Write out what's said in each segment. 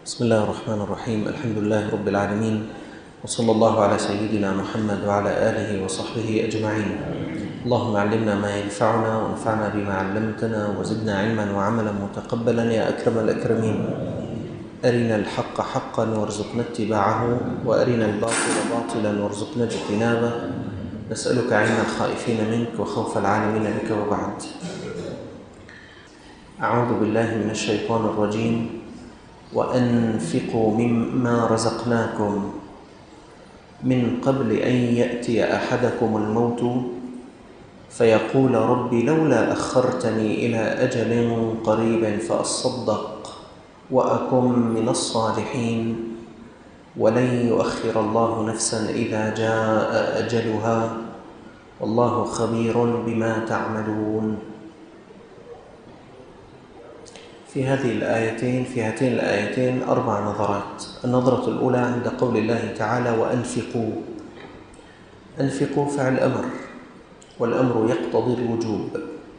بسم الله الرحمن الرحيم. الحمد لله رب العالمين، وصلى الله على سيدنا محمد وعلى آله وصحبه أجمعين. اللهم علمنا ما ينفعنا وانفعنا بما علمتنا وزدنا علما وعملا متقبلا يا أكرم الأكرمين. أرنا الحق حقا وارزقنا اتباعه، وأرنا الباطل باطلا وارزقنا اجتنابه. نسألك علم الخائفين منك وخوف العالمين بك، وبعد. أعوذ بالله من الشيطان الرجيم. وأنفقوا مما رزقناكم من قبل أن يأتي أحدكم الموت فيقول رب لولا أخرتني إلى أجل قريب فأصدق وأكن من الصالحين ولن يؤخر الله نفسا إذا جاء أجلها والله خبير بما تعملون. في هاتين الآيتين 4 نظرات. النظرة الأولى عند قول الله تعالى وأنفقوا. أنفقوا فعل أمر، والأمر يقتضي الوجوب.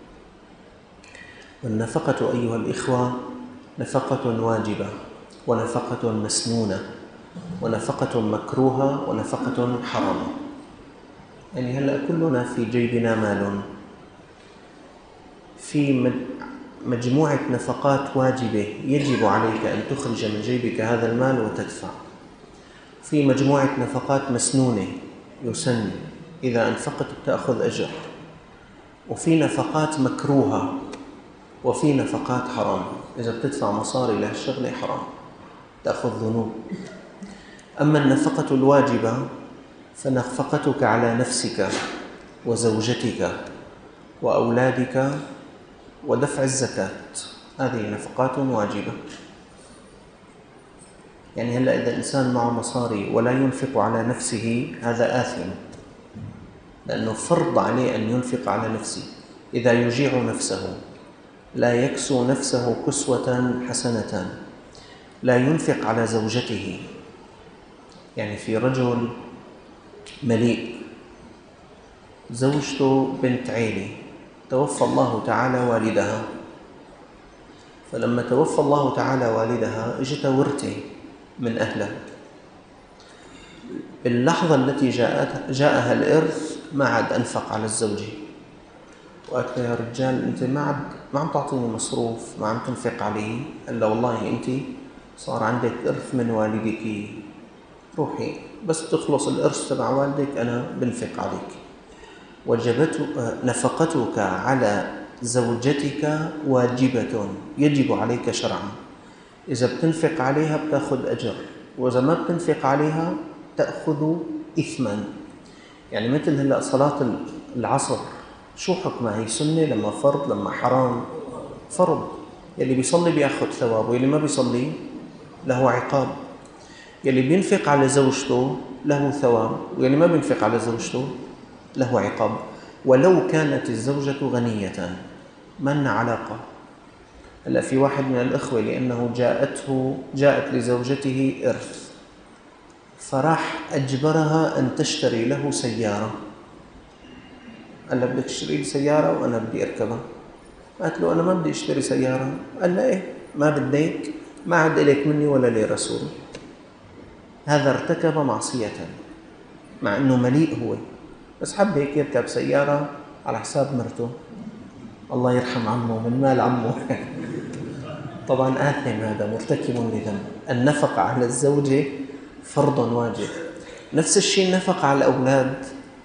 والنفقة أيها الإخوة نفقة واجبة، ونفقة مسنونة، ونفقة مكروهة، ونفقة حرامة. يعني هلأ كلنا في جيبنا مال، في مجموعة نفقات واجبة يجب عليك أن تخرج من جيبك هذا المال وتدفع. في مجموعة نفقات مسنونة يسن إذا أنفقت تأخذ أجر، وفي نفقات مكروهة، وفي نفقات حرام. إذا بتدفع مصاري لهالشغلة حرام، تأخذ ذنوب. أما النفقة الواجبة فنفقتك على نفسك وزوجتك وأولادك ودفع الزكاة، هذه نفقات واجبة. يعني هلأ إذا الإنسان معه مصاري ولا ينفق على نفسه هذا آثم، لأنه فرض عليه أن ينفق على نفسه. إذا يجيع نفسه لا يكسو نفسه كسوة حسنة، لا ينفق على زوجته. يعني في رجل مليء، زوجته بنت عيلة، توفى الله تعالى والدها، فلما توفى الله تعالى والدها اجت ورثة من أهلها. باللحظة التي جاءها الإرث ما عاد أنفق على الزوجة، وقالت له يا رجال أنت ما عم تعطيني مصروف، ما عم تنفق علي. قال له والله أنت صار عندك إرث من والدك، روحي بس تخلص الإرث تبع والدك أنا بنفق عليك. نفقتك على زوجتك واجبة، يجب عليك شرعا. إذا بتنفق عليها بتأخذ أجر، وإذا ما بتنفق عليها تأخذ إثما. يعني مثل هلأ صلاة العصر شو حكمها؟ هي سنة لما فرض لما حرام؟ فرض. يلي بيصلي بيأخذ ثواب، ويلي ما بيصلي له عقاب. يلي بينفق على زوجته له ثواب، ويلي ما بينفق على زوجته له عقاب. ولو كانت الزوجة غنية ما لنا علاقة. هلا في واحد من الأخوة لأنه جاءت لزوجته إرث، فراح أجبرها أن تشتري له سيارة. قال لها بدك تشتري لي سيارة وأنا بدي أركبها. قالت له أنا ما بدي أشتري سيارة. قال لها إيه ما بديك؟ ما عاد إليك مني ولا لي رسول. هذا ارتكب معصية مع أنه مليء هو، بس حب هيك يركب سيارة على حساب مرته. الله يرحم عمه، من مال عمه. طبعا آثم، هذا مرتكب لذنب. النفقة على الزوجة فرض واجب. نفس الشيء النفقة على الأولاد.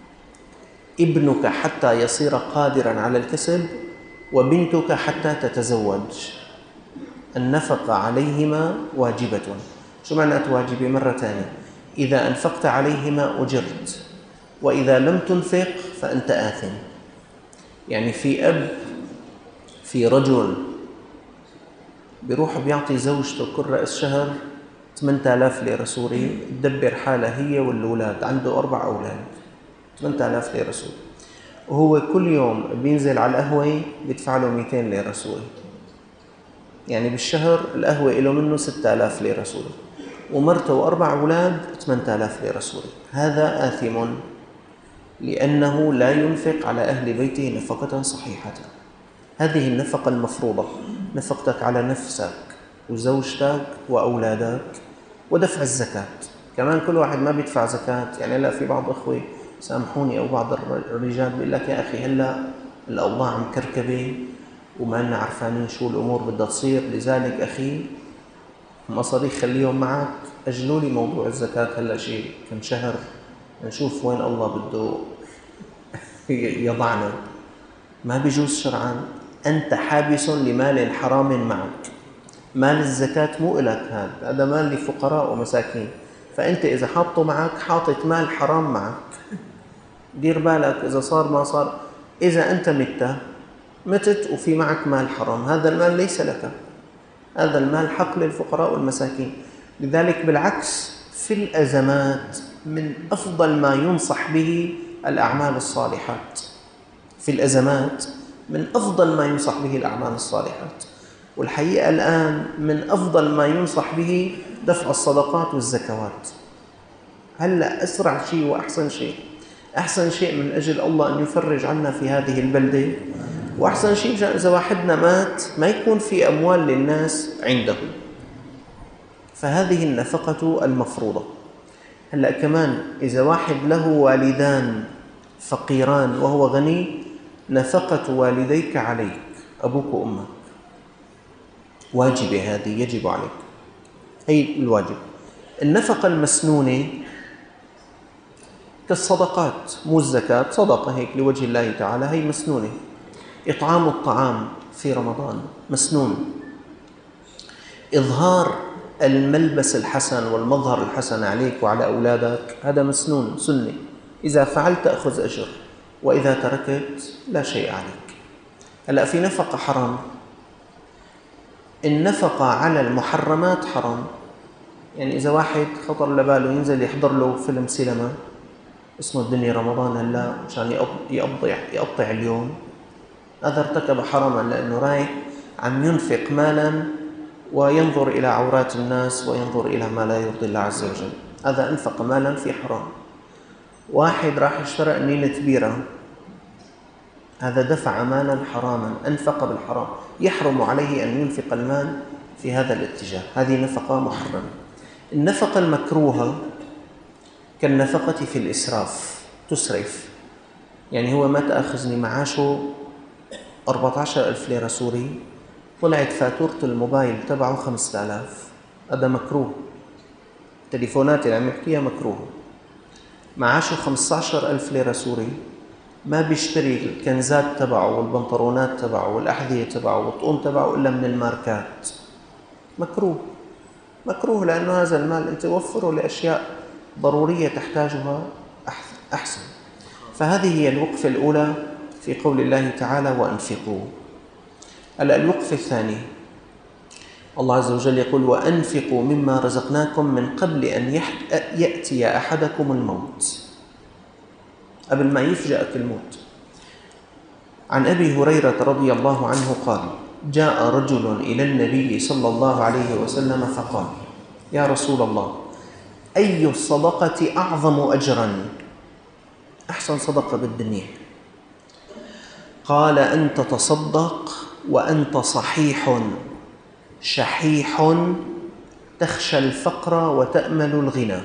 ابنك حتى يصير قادرا على الكسب، وبنتك حتى تتزوج، النفقة عليهما واجبة. شو معنى واجبة؟ مرة ثانية، إذا أنفقت عليهما أجرت، وإذا لم تنفق فأنت آثم. يعني في رجل بيروح بيعطي زوجته كل رأس شهر 8000 ليرة سوري تدبر حالها هي والأولاد، عنده 4 أولاد، 8000 ليرة سوري، وهو كل يوم بينزل على القهوة بيدفع له 200 ليرة سوري. يعني بالشهر القهوة له منه 6000 ليرة سوري، ومرته و4 أولاد 8000 ليرة سوري. هذا آثم لأنه لا ينفق على أهل بيته نفقة صحيحة. هذه النفقة المفروضة، نفقتك على نفسك وزوجتك وأولادك ودفع الزكاة. كمان كل واحد ما بيدفع زكاة. يعني هلا في بعض أخوة سامحوني أو بعض الرجال بيقول لك يا أخي هلا الأوضاع مكركبة وما لنا عرفانين شو الأمور بدها تصير، لذلك أخي مصاريف خليهم معك، أجلوا لي موضوع الزكاة هلا شيء كم شهر نشوف وين الله بده يضعنا. ما بيجوز شرعا. أنت حابس لمال حرام معك. مال الزكاة مو إلك، هذا مال لفقراء ومساكين، فأنت إذا حاطه معك حاطط مال حرام معك. دير بالك إذا صار ما صار. إذا أنت متت وفي معك مال حرام، هذا المال ليس لك، هذا المال حق للفقراء والمساكين. لذلك بالعكس في الأزمات من أفضل ما ينصح به الأعمال الصالحات. في الأزمات من أفضل ما ينصح به الأعمال الصالحات. والحقيقة الآن من أفضل ما ينصح به دفع الصدقات والزكوات. هلأ أسرع شيء وأحسن شيء. أحسن شيء من أجل الله أن يفرج عنا في هذه البلدة، وأحسن شيء إذا واحدنا مات ما يكون في أموال للناس عنده. فهذه النفقة المفروضة. هلأ كمان إذا واحد له والدان فقيران وهو غني، نفقة والديك عليك، أبوك وأمك واجبة، هذه يجب عليك، هي الواجب. النفقة المسنونة كالصدقات، مو الزكاة، صدقة هيك لوجه الله تعالى، هي مسنونة. إطعام الطعام في رمضان مسنون. إظهار الملبس الحسن والمظهر الحسن عليك وعلى أولادك هذا مسنون، سنة. إذا فعلت تأخذ أجر، وإذا تركت لا شيء عليك. هلأ في نفقة حرام. النفقة على المحرمات حرام. يعني إذا واحد خطر لباله ينزل يحضر له فيلم سينما اسمه الدنيا رمضان هلا عشان يقطع اليوم، هذا ارتكب حراما، لأنه رايح عم ينفق مالا وينظر إلى عورات الناس وينظر إلى ما لا يرضي الله عز وجل. هذا أنفق مالا في حرام. واحد راح اشترى نينة بيرة، هذا دفع مالا حراما، أنفق بالحرام، يحرم عليه أن ينفق المال في هذا الاتجاه. هذه نفقة محرمة. النفقة المكروهة كالنفقة في الإسراف، تسرف. يعني هو ما تأخذني معاشه 14,000 ليرة سوري، طلعت فاتورة الموبايل تبعه 5,000، هذا مكروه. التليفونات اللي عم يحكيها مكروه. معاشه 15,000 ليرة سوري، ما بيشتري الكنزات تبعه والبنطرونات تبعه والأحذية تبعه والطقم تبعه إلا من الماركات، مكروه. مكروه لأنه هذا المال أنت وفره لأشياء ضرورية تحتاجها أحسن. فهذه هي الوقفة الأولى في قول الله تعالى وأنفقوا. الوقفة الثانية الله عز وجل يقول وأنفقوا مما رزقناكم من قبل أن يأتي أحدكم الموت، قبل ما يفجأك الموت. عن أبي هريرة رضي الله عنه قال جاء رجل إلى النبي صلى الله عليه وسلم فقال يا رسول الله أي الصدقة أعظم أجرا؟ أحسن صدقة بالدنيا. قال أن تتصدق وأنت صحيح شحيح تخشى الفقر وتأمل الغنى.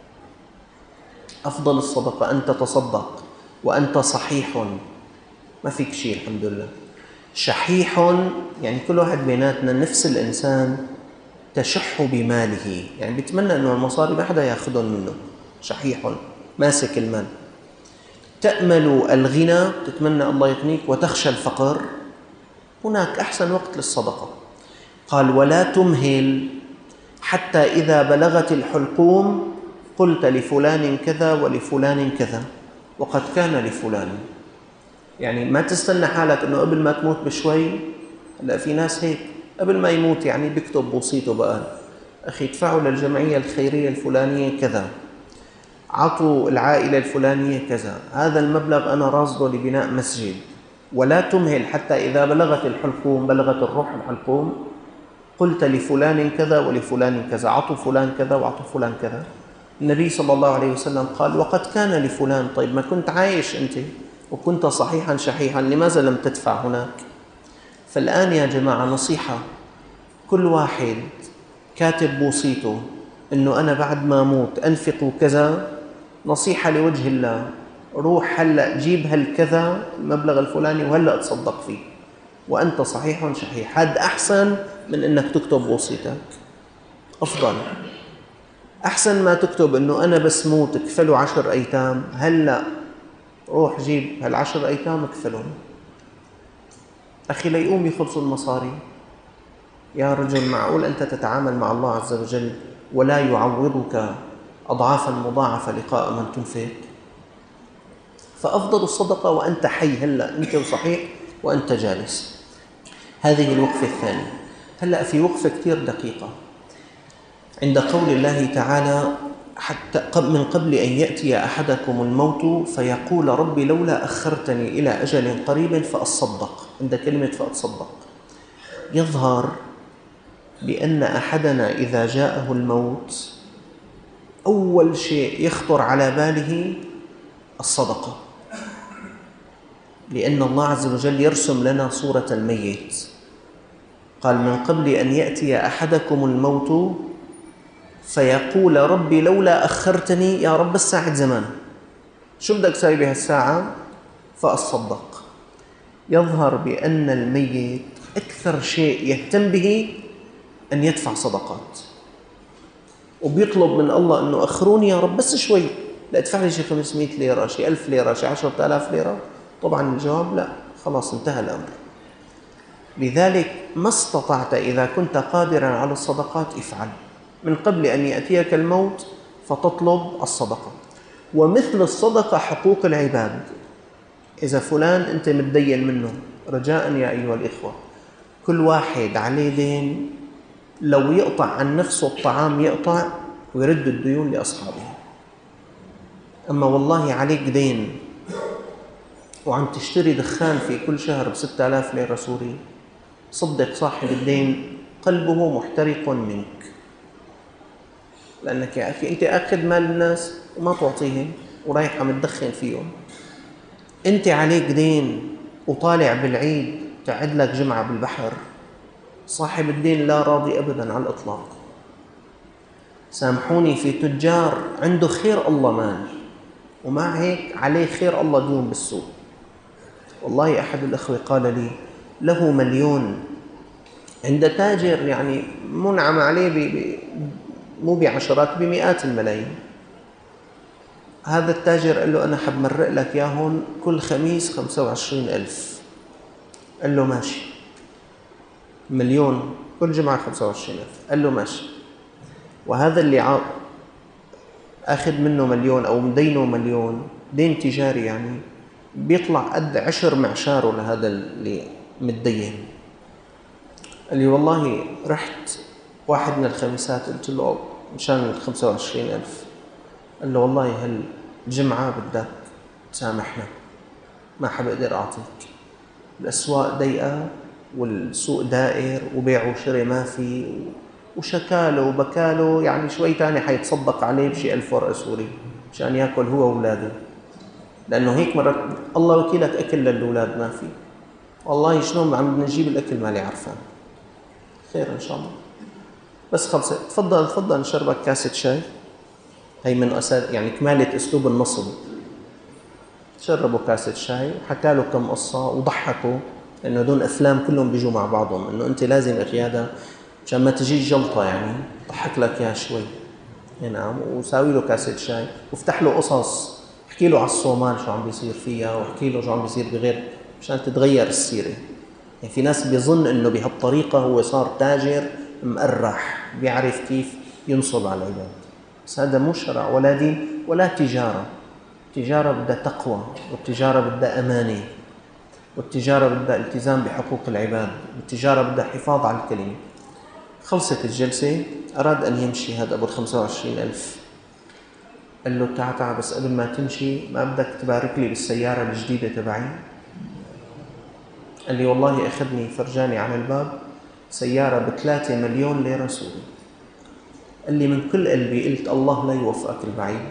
أفضل الصدقة أن تتصدق وأنت صحيح، ما فيك شيء الحمد لله. شحيح يعني كل واحد بيناتنا نفس الإنسان تشح بماله، يعني بيتمنى أنه المصاري ما حدا يأخذهم منه. شحيح ماسك المال. تأمل الغنى، تتمنى الله يغنيك، وتخشى الفقر. هناك أحسن وقت للصدقة. قال ولا تمهل حتى إذا بلغت الحلقوم قلت لفلان كذا ولفلان كذا وقد كان لفلان. يعني ما تستنى حالك أنه قبل ما تموت بشوي. لا، في ناس هيك قبل ما يموت يعني بيكتب بوصيته بقى أخي ادفعوا للجمعية الخيرية الفلانية كذا، عطوا العائلة الفلانية كذا، هذا المبلغ أنا راصده لبناء مسجد. ولا تمهل حتى إذا بلغت الحلقوم، بلغت الروح الحلقوم، قلت لفلان كذا ولفلان كذا، عطوا فلان كذا وعطوا فلان كذا. النبي صلى الله عليه وسلم قال وقد كان لفلان. طيب ما كنت عايش أنت وكنت صحيحا شحيحا، لماذا لم تدفع هناك؟ فالآن يا جماعة نصيحة، كل واحد كاتب بوصيته إنه أنا بعد ما أموت أنفق كذا، نصيحة لوجه الله، روح هلأ جيب هالكذا المبلغ الفلاني وهلأ تصدق فيه وأنت صحيح شحيح. هذا أحسن من إنك تكتب وصيتك، أفضل. أحسن ما تكتب إنه أنا بس موت كفلوا 10 أيتام، هلأ روح جيب هال10 أيتام اكفلهم. أخي ليقوم يخلصوا المصاري. يا رجل، معقول أنت تتعامل مع الله عز وجل ولا يعوضك أضعافا مضاعفة لقاء من تنفق؟ فأفضل الصدقة وأنت حي، هلأ أنت وصحيح وأنت جالس. هذه الوقفة الثانية. هلأ في وقفة كتير دقيقة عند قول الله تعالى: حتى من قبل أن يأتي أحدكم الموت فيقول ربي لولا أخرتني إلى أجل قريب فأصدق. عند كلمة فأتصدق يظهر بأن أحدنا إذا جاءه الموت أول شيء يخطر على باله الصدقة، لأن الله عز وجل يرسم لنا صورة الميت. قال: من قبل أن يأتي أحدكم الموت فيقول ربي لولا أخرتني، يا رب الساعة زمان، شو بدك تسوي بهالساعة؟ فأصدق. يظهر بأن الميت أكثر شيء يهتم به أن يدفع صدقات، وبيطلب من الله أنه أخروني يا رب بس شوي، لا ادفع لي شي 500 ليرة، شي 1000 ليرة، شي 10,000 ليرة. طبعا الجواب لا، خلاص انتهى الأمر. لذلك ما استطعت إذا كنت قادرا على الصدقات افعل من قبل أن يأتيك الموت فتطلب الصدقة. ومثل الصدقة حقوق العباد. إذا فلان أنت متدين منه، رجاء يا أيها الإخوة، كل واحد عليه دين، لو يقطع عن نفسه الطعام يقطع ويرد الديون لأصحابه. أما والله عليك دين وعم تشتري دخان في كل شهر ب6,000 ليرة سوري، صدق صاحب الدين قلبه محترق منك، لأنك يا أخي أنت أخذ مال الناس وما تعطيهم ورايح عم تدخن فيهم. أنت عليك دين وطالع بالعيد تعد لك جمعة بالبحر، صاحب الدين لا راضي أبداً على الإطلاق. سامحوني، في تجار عنده خير الله مال ومع هيك عليه خير الله ديون بالسوق. والله أحد الأخوة قال لي له 1,000,000 عند تاجر يعني منعم عليه مو بعشرات، بمئات الملايين. هذا التاجر قال له: أنا حب مرق لك ياهن كل خميس 25,000. قال له: ماشي. 1,000,000 كل جمعة 25,000. قال له: ماشي. وهذا اللي أخذ منه 1,000,000 أو مدينه 1,000,000 دين تجاري، يعني بيطلع قد 10 معشاره لهذا اللي متدين. قال لي: والله رحت واحد من الخميسات قلت له مشان 25,000. قال له: والله هالجمعة بدك تسامحنا، ما حبقدر أعطيك، الأسواق ضيقة والسوق دائر وبيع وشراء ما في، وشكاله وبكاله، يعني شوي تاني حيتصدق عليه بشي 1000 ورقة سوري مشان يأكل هو وأولاده، لأنه هيك مرة الله وكيلك أكل للأولاد ما في. والله شلون عم نجيب الأكل مالي عرفان. خير إن شاء الله. بس خلصت، تفضل نشربك كاسة شاي. هي من يعني كمالة أسلوب النصب. شربوا كاسة شاي، حكى له كم قصة وضحكوا، لأنه هدول أفلام كلهم بيجوا مع بعضهم، إنه أنت لازم أخي هذا عشان ما تجيك جلطة، يعني ضحك لك يا شوي. نعم. وساوي له كاسة شاي وافتح له قصص، احكي له على الصومال شو عم بيصير فيها، واحكي له شو عم بيصير بغير، مشان تتغير السيرة. يعني في ناس بيظن إنه بهالطريقة هو صار تاجر مقرح بيعرف كيف ينصب على العباد، بس هذا مو شرع ولا دين ولا تجارة. التجارة بدها تقوى، والتجارة بدها أمانة، والتجارة بدها التزام بحقوق العباد، والتجارة بدها حفاظ على الكلمة. خلصت الجلسة، أراد أن يمشي هذا أبو 25,000. قال له: تعال بس قبل ما تمشي ما بدك تبارك لي بالسيارة الجديدة تبعي؟ قال لي: والله أخذني فرجاني على الباب سيارة ب3 مليون ليرة سوري. قال لي: من كل قلبي قلت الله لا يوفقك البعيد.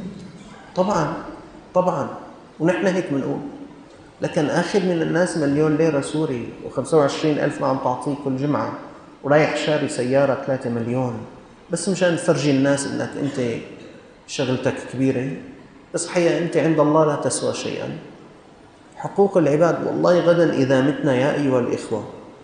طبعا ونحن هيك بنقول، لكن أخذ من الناس 1,000,000 ليرة سوري و25,000 ما عم تعطيه كل جمعة، ورايح شاري سيارة 3 مليون بس مشان تفرجي الناس إنك أنت شغلتك كبيرة، بس حقيقة أنت عند الله لا تسوى شيئا. حقوق العباد والله غدا إذا متنا يا أيها الإخوة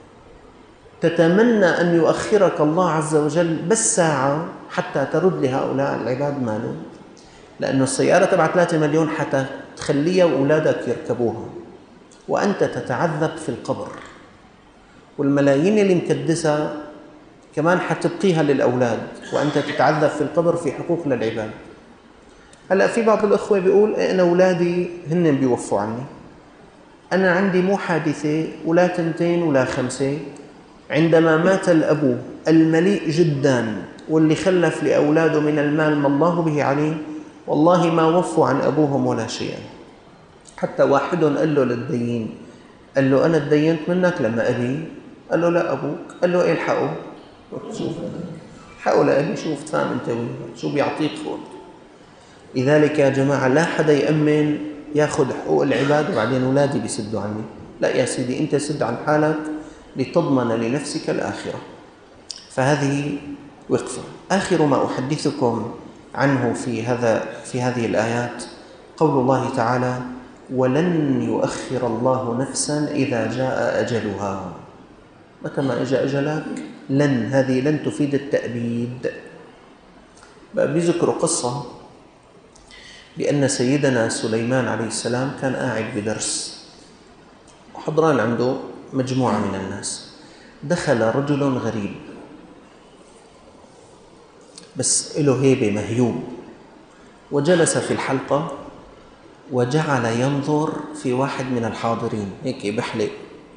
تتمنى أن يؤخرك الله عز وجل بس ساعة حتى ترد لهؤلاء العباد مالهم، لأنه السيارة تبع 3 مليون حتى تخليها وأولادك يركبوها وأنت تتعذب في القبر، والملايين اللي مكدسها كمان حتبقيها للأولاد وأنت تتعذب في القبر في حقوق للعباد. هلأ في بعض الأخوة بيقول أنا أولادي هن بيوفوا عني، أنا عندي مو حادثة ولا 2 ولا 5، عندما مات الأب المليء جدا واللي خلف لأولاده من المال ما الله به عليه والله ما وفوا عن أبوهم ولا شيئا. حتى واحد قال له للدين، قال له أنا اتدينت منك لما أبي، قال له لا أبوك، قال له إيه الحقه، شوف حقه لأبي، شوف تفهم أنت وين شو بيعطيك خود. لذلك يا جماعة لا حدا يأمن ياخذ حقوق العباد وبعدين أولادي بيسدوا عني، لا يا سيدي أنت سد عن حالك لتضمن لنفسك الآخرة. فهذه وقفة. آخر ما أحدثكم عنه في هذه الآيات قول الله تعالى ولن يؤخر الله نفسا إذا جاء أجلها. متى ما أجى أجلك لن، هذه لن تفيد التأبيد. بيذكروا قصة بأن سيدنا سليمان عليه السلام كان قاعد بدرس وحضران عنده مجموعة من الناس، دخل رجل غريب بس له هيبة مهيوب وجلس في الحلقة وجعل ينظر في واحد من الحاضرين هيك بحلق.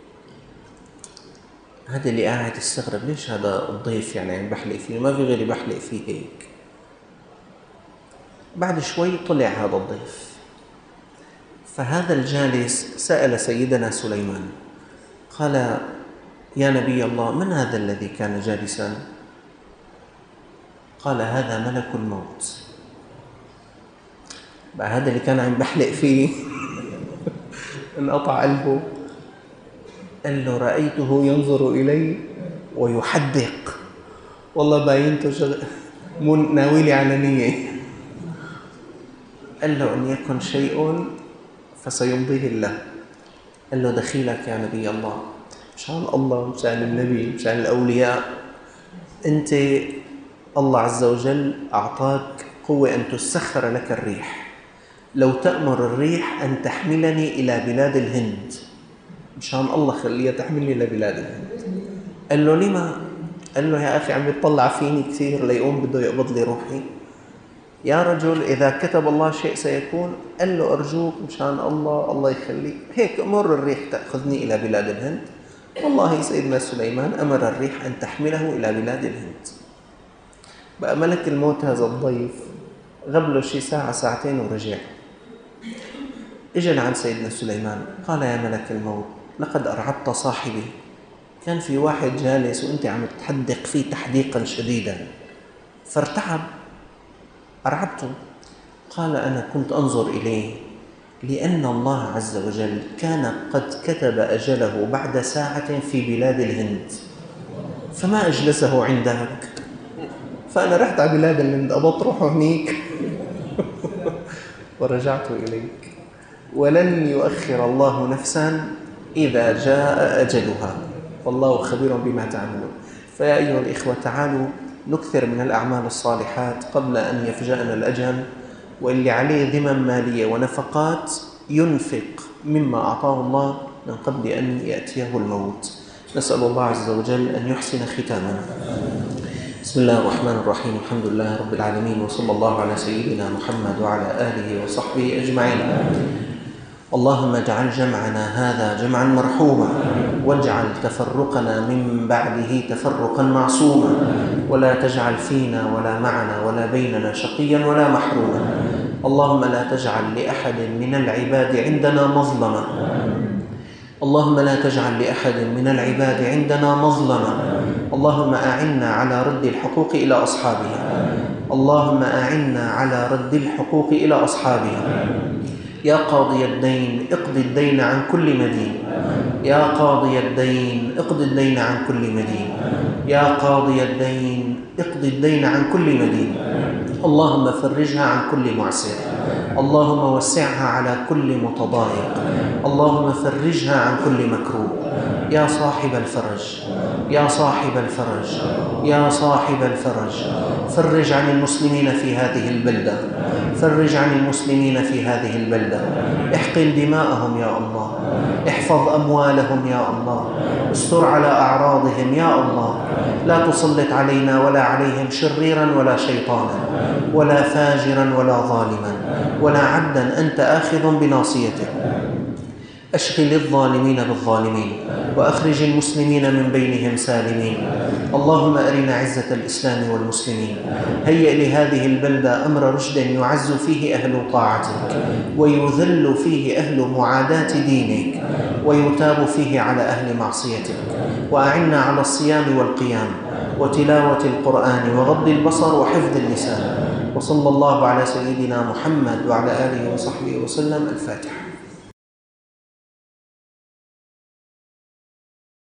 هذا اللي قاعد يستغرب ليش هذا الضيف يعني بحلق فيه، ما في غيري بحلق فيه هيك. بعد شوي طلع هذا الضيف، فهذا الجالس سأل سيدنا سليمان قال يا نبي الله من هذا الذي كان جالسا؟ قال هذا ملك الموت. بقى هذا اللي كان عم بحلق فيه انقطع قلبه. قال له رأيته ينظر إلي ويحدق، والله باينته مو ناويلي على نية. قال له إن يكن شيء فسيمضيه الله. قال له دخيلك يا نبي الله، مشان الله مشان النبي مشان الأولياء، أنت الله عز وجل أعطاك قوة أن تسخر لك الريح، لو تأمر الريح أن تحملني إلى بلاد الهند مشان الله خليها تحملني إلى بلاد الهند. قال له لما؟ قال له يا أخي عم يطلع فيني كثير ليقوم بده يقبض لي روحي. يا رجل إذا كتب الله شيء سيكون. قال له أرجوك مشان الله يخليك هيك أمر الريح تأخذني إلى بلاد الهند. والله سيدنا سليمان أمر الريح أن تحمله إلى بلاد الهند. بقى ملك الموت هذا الضيف غاب له شي ساعة ساعتين ورجع. إجا عند سيدنا سليمان قال يا ملك الموت لقد أرعبت صاحبي، كان في واحد جالس وأنت عم تحدق فيه تحديقا شديدا فارتعب أرعبته. قال أنا كنت أنظر إليه لأن الله عز وجل كان قد كتب أجله بعد ساعة في بلاد الهند فما أجلسه عندك، فأنا رحت على بلاد الهند أبط روحه هنيك ورجعت إليك. ولن يؤخر الله نفسا إذا جاء أجلها والله خبير بما تعملون. فيا أيها الإخوة تعالوا نكثر من الأعمال الصالحات قبل أن يفجأنا الأجل، واللي عليه ذمم مالية ونفقات ينفق مما أعطاه الله من قبل أن يأتيه الموت. نسأل الله عز وجل أن يحسن ختامنا. بسم الله الرحمن الرحيم، الحمد لله رب العالمين، وصلى الله على سيدنا محمد وعلى آله وصحبه أجمعين. اللهم اجعل جمعنا هذا جمعا مرحوما، واجعل تفرقنا من بعده تفرقا معصوما، ولا تجعل فينا ولا معنا ولا بيننا شقيا ولا محروما. اللهم لا تجعل لأحد من العباد عندنا مظلمة، اللهم لا تجعل لأحد من العباد عندنا مظلمة. اللهم أعنا على رد الحقوق إلى أصحابها، اللهم أعنا على رد الحقوق إلى أصحابها. يا قاضي الدين اقض الدين عن كل مدين، يا قاضي الدين اقض الدين عن كل مدين. يا قاضي الدين اقض الدين عن كل مدين. اللهم فرجها عن كل معسر. اللهم وسعها على كل متضايق. اللهم فرجها عن كل مكروه. يا صاحب الفرج، يا صاحب الفرج، يا صاحب الفرج، فرج عن المسلمين في هذه البلدة، فرج عن المسلمين في هذه البلدة. احقن دماءهم يا الله، احفظ أموالهم يا الله، استر على أعراضهم يا الله. لا تسلط علينا ولا عليهم شريرا ولا شيطانا ولا فاجرا ولا ظالما ولا عبدا أنت آخذ بناصيته. أشغل الظالمين بالظالمين وأخرج المسلمين من بينهم سالمين. اللهم أرنا عزة الإسلام والمسلمين. هيئ لهذه البلدة أمر رشد يعز فيه أهل طاعتك ويذل فيه أهل معاداة دينك ويتاب فيه على أهل معصيتك. وأعنا على الصيام والقيام وتلاوة القرآن وغض البصر وحفظ اللسان. وصلى الله على سيدنا محمد وعلى آله وصحبه وسلم. الفاتحة.